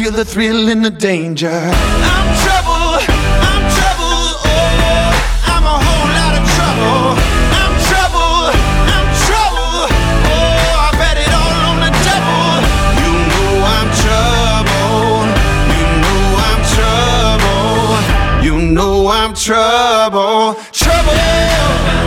feel the thrill and the danger. I'm trouble, oh, I'm a whole lot of trouble. I'm trouble, oh, I bet it all on the double. You know I'm trouble, you know I'm trouble, you know I'm trouble, trouble.